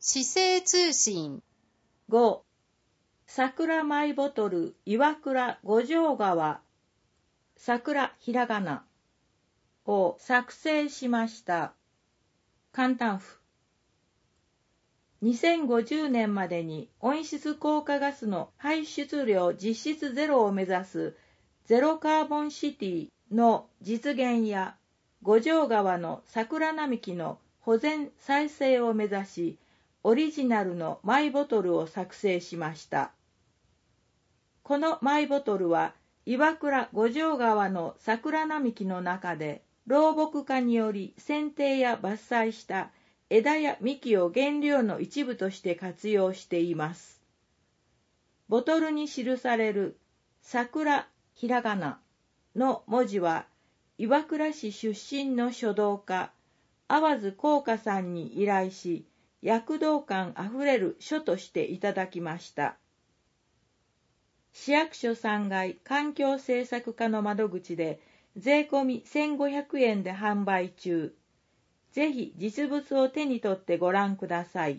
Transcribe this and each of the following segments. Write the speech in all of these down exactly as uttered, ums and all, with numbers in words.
市政通信。 ご. 桜マイボトル岩倉五条川桜ひらがなを作成しました。簡単符。にせんごじゅうねんまでに温室効果ガスの排出量実質ゼロを目指すゼロカーボンシティの実現や五条川の桜並木の保全再生を目指し、オリジナルのマイボトルを作成しました。このマイボトルは岩倉五条川の桜並木の中で老木化により剪定や伐採した枝や幹を原料の一部として活用しています。ボトルに記される桜ひらがなの文字は岩倉市出身の書道家淡津幸華さんに依頼し、躍動感あふれる書としていただきました。市役所さんがい環境政策課の窓口で税込みせんごひゃくえんで販売中。ぜひ実物を手に取ってご覧ください。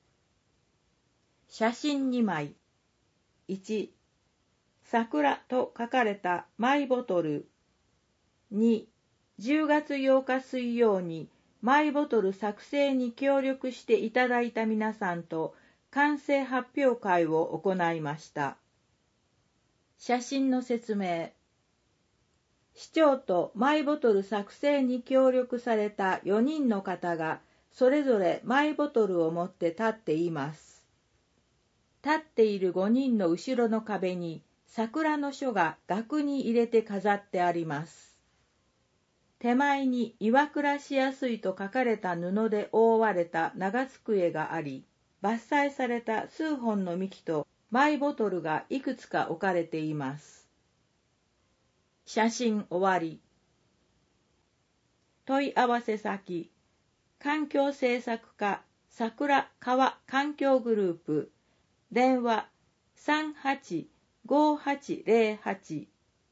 写真にまい。いち. 桜と書かれたマイボトル。に. じゅうがつようか水曜にマイボトル作成に協力していただいた皆さんと完成発表会を行いました。写真の説明。市長とマイボトル作成に協力されたよにんの方がそれぞれマイボトルを持って立っています。立っているごにんの後ろの壁に桜の書が額に入れて飾ってあります。手前に岩倉しやすいと書かれた布で覆われた長机があり、伐採された数本の幹とマイボトルがいくつか置かれています。写真終わり。問い合わせ先、環境政策課桜川環境グループ、電話 さんはちごはちゼロはち。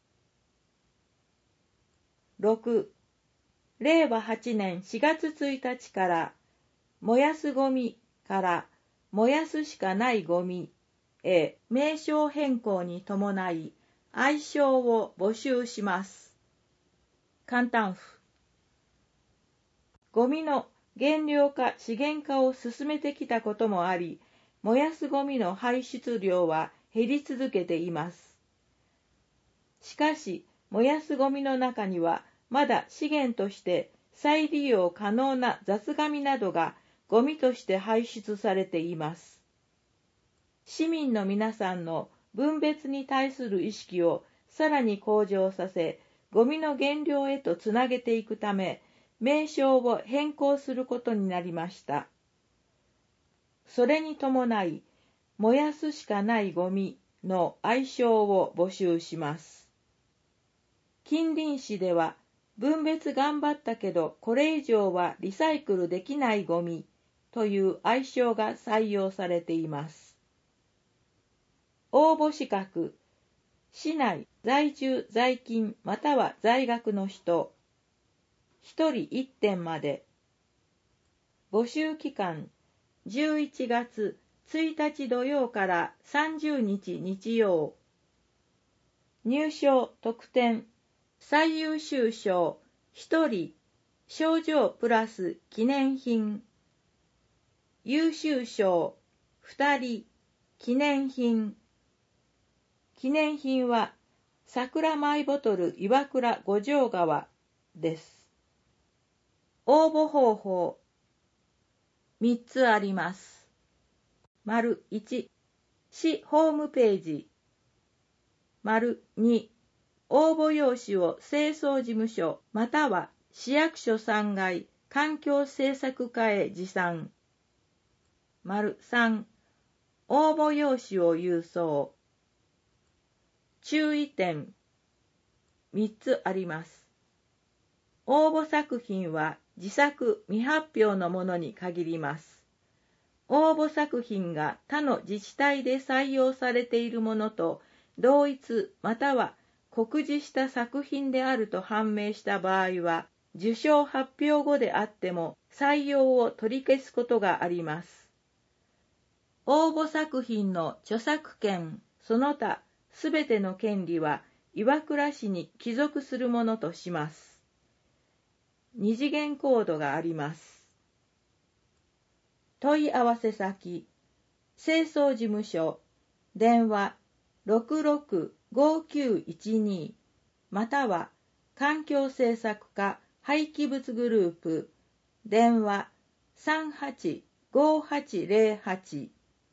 ろく. れいわはちねんしがつついたちから燃やすゴミから燃やすしかないゴミへ名称変更に伴い愛称を募集します。簡単符。ゴミの減量化資源化を進めてきたこともあり、燃やすゴミの排出量は減り続けています。しかし、燃やすゴミの中にはまだ資源として再利用可能な雑紙などがゴミとして排出されています。市民の皆さんの分別に対する意識をさらに向上させ、ゴミの減量へとつなげていくため、名称を変更することになりました。それに伴い、燃やすしかないゴミの愛称を募集します。近隣市では、分別頑張ったけどこれ以上はリサイクルできないゴミという愛称が採用されています。応募資格、市内在住在勤または在学の人、ひとりいってんまで。募集期間、じゅういちがつついたち土曜からさんじゅうにち日曜。入賞特典、最優秀賞ひとり賞状プラス記念品、優秀賞ふたり記念品。記念品は桜マイボトル岩倉五条川です。応募方法みっつあります。丸いち、市ホームページ。丸に、応募用紙を清掃事務所または市役所さんがい環境政策課へ持参。丸さん、応募用紙を郵送。注意点みっつあります。応募作品は自作未発表のものに限ります。応募作品が他の自治体で採用されているものと同一または酷似した作品であると判明した場合は、受賞発表後であっても採用を取り消すことがあります。 応募作品の著作権、その他すべての権利は岩倉市に帰属するものとします。二次元コードがあります。問い合わせ先、清掃事務所、電話 ろくろくごきゅういちに または環境政策課廃棄物グループ、電話 さんはちごはちぜろはち。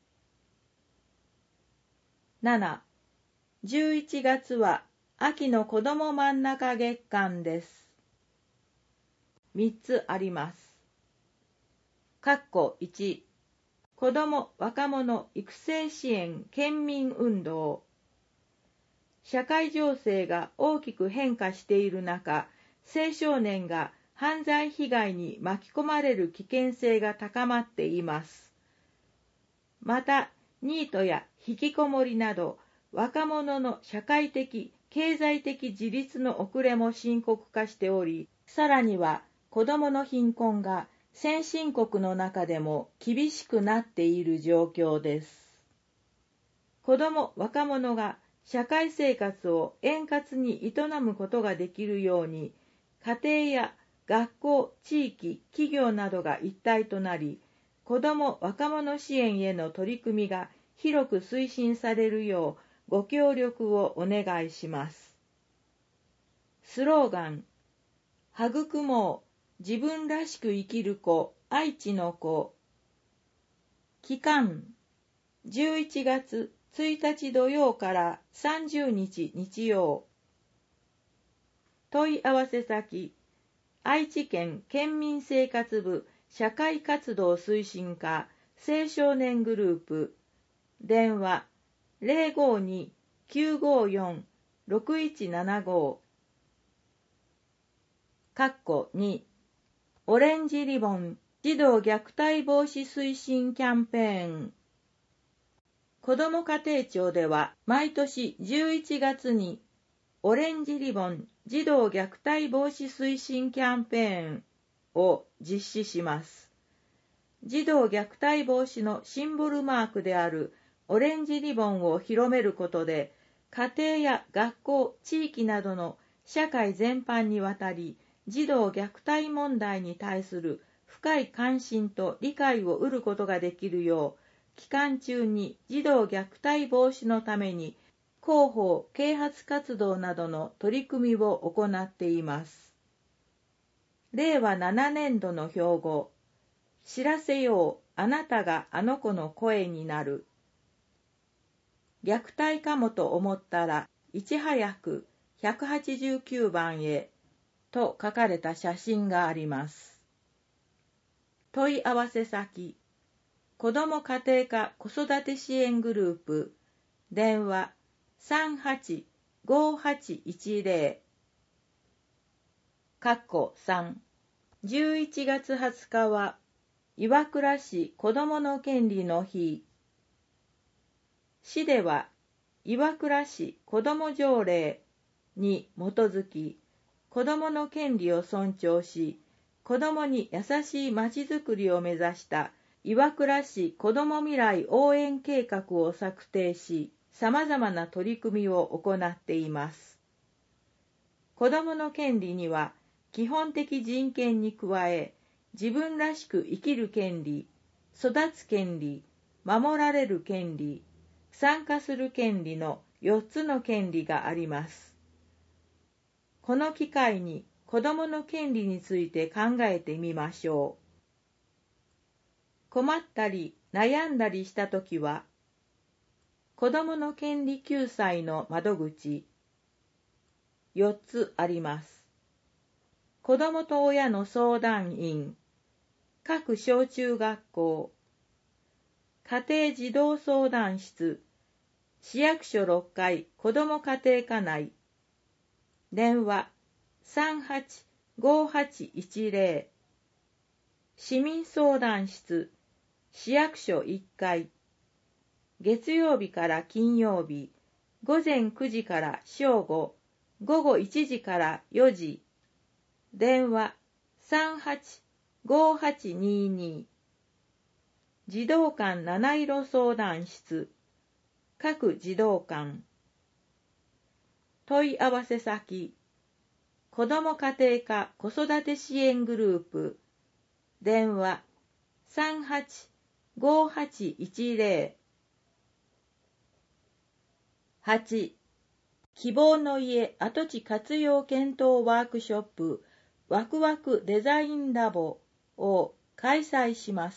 なな、じゅういちがつは秋の子ども真ん中月間です。みっつあります。括弧いち、子ども・若者育成支援県民運動。社会情勢が大きく変化している中、青少年が犯罪被害に巻き込まれる危険性が高まっています。また、ニートや引きこもりなど、若者の社会的・経済的自立の遅れも深刻化しており、さらには子どもの貧困が先進国の中でも厳しくなっている状況です。子ども・若者が社会生活を円滑に営むことができるように、家庭や学校、地域、企業などが一体となり、子ども・若者支援への取り組みが広く推進されるようご協力をお願いします。スローガン、育もう自分らしく生きる子、愛知の子。期間、じゅういちがつついたち土曜からさんじゅうにち日曜。問い合わせ先、愛知県県民生活部社会活動推進課青少年グループ。電話 ゼロごに きゅうごよん ろくいちななご。括弧に、オレンジリボン児童虐待防止推進キャンペーン。子ども家庭庁では毎年じゅういちがつにオレンジリボン児童虐待防止推進キャンペーンを実施します。児童虐待防止のシンボルマークであるオレンジリボンを広めることで、家庭や学校、地域などの社会全般にわたり、児童虐待問題に対する深い関心と理解を得ることができるよう、期間中に児童虐待防止のために広報・啓発活動などの取り組みを行っています。れいわななねんどの標語、知らせよう、あなたがあの子の声になる。虐待かもと思ったらいち早くひゃくはちじゅうきゅうばんへと書かれた写真があります。問い合わせ先、子ども家庭科子育て支援グループ、電話 さんはちごはちいちぜろ。括弧さん、じゅういちがつはつかは岩倉市子どもの権利の日。市では岩倉市子ども条例に基づき、子どもの権利を尊重し、子どもに優しいまちづくりを目指した岩倉市子ども未来応援計画を策定し、さまざまな取り組みを行っています。子どもの権利には、基本的人権に加え、自分らしく生きる権利、育つ権利、守られる権利、参加する権利のよっつの権利があります。この機会に子どもの権利について考えてみましょう。困ったり悩んだりしたときは、子どもの権利救済の窓口、よっつあります。子どもと親の相談員、各小中学校、家庭児童相談室、市役所ろっかい子ども家庭課内、電話 さんはちごはちいちぜろ。市民相談室、市役所いっかい、月曜日から金曜日、ごぜんくじから正午、ごごいちじからよじ、電話 さんはちごはちにに。 児童館七色相談室、各児童館。問い合わせ先、子ども家庭科子育て支援グループ、電話さんはちごはちいちゼロ。はち. 希望の家跡地活用検討ワークショップワクワクデザインラボを開催します。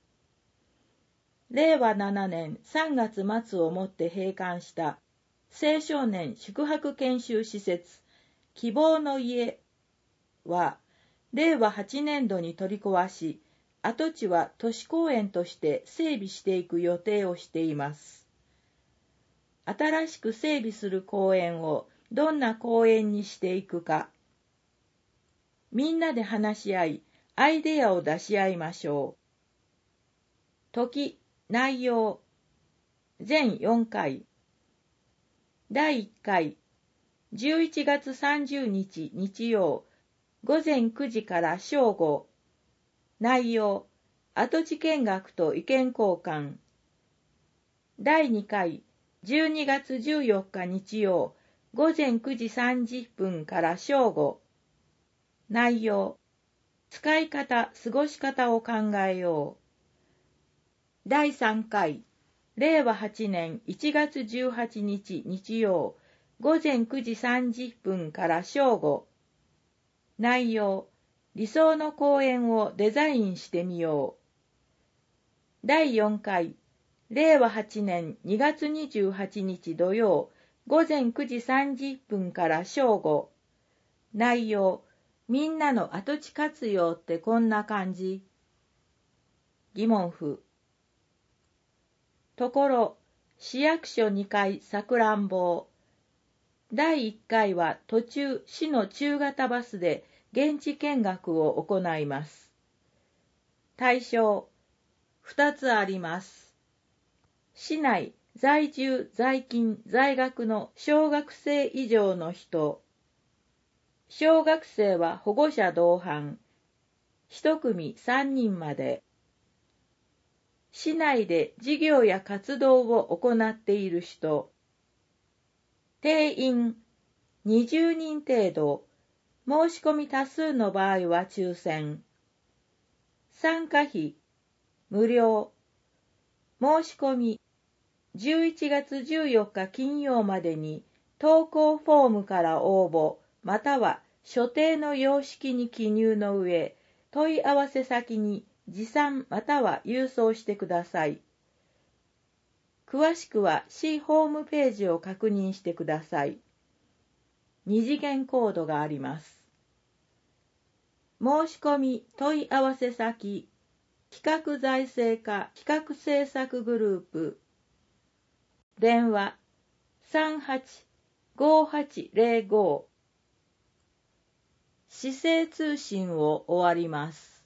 れいわななねんさんがつ末をもって閉館した青少年宿泊研修施設希望の家はれいわはちねんどに取り壊し、跡地は都市公園として整備していく予定をしています。新しく整備する公園をどんな公園にしていくか、みんなで話し合い、アイデアを出し合いましょう。時、内容、全よんかい。だいいっかい、じゅういちがつさんじゅうにち日曜、ごぜんくじから正午。内容、跡地見学と意見交換。だいにかい、じゅうにがつじゅうよっか日曜、ごぜんくじさんじゅっぷんから正午。内容、使い方、過ごし方を考えよう。だいさんかい、れいわはちねんいちがつじゅうはちにち日曜、ごぜんくじさんじゅっぷんから正午。内容、理想の公園をデザインしてみよう。だいよんかい、れいわはちねんにがつにじゅうはちにち土曜、ごぜんくじさんじゅっぷんから正午。内容、みんなの跡地活用ってこんな感じ。疑問符。ところ、市役所にかいさくらんぼう。だいいっかいは途中、市の中型バスで現地見学を行います。対象、ふたつあります。市内在住在勤在学の小学生以上の人。小学生は保護者同伴。一組さんにんまで。市内で事業や活動を行っている人。定員にじゅうにん程度。申し込み多数の場合は抽選。参加費無料。申し込みじゅういちがつじゅうよっか金曜までに投稿フォームから応募または所定の様式に記入の上、問い合わせ先に持参または郵送してください。詳しくは市ホームページを確認してください。二次元コードがあります。申し込み問い合わせ先、企画財政課企画政策グループ。電話さんはちごはちゼロご。市政通信を終わります。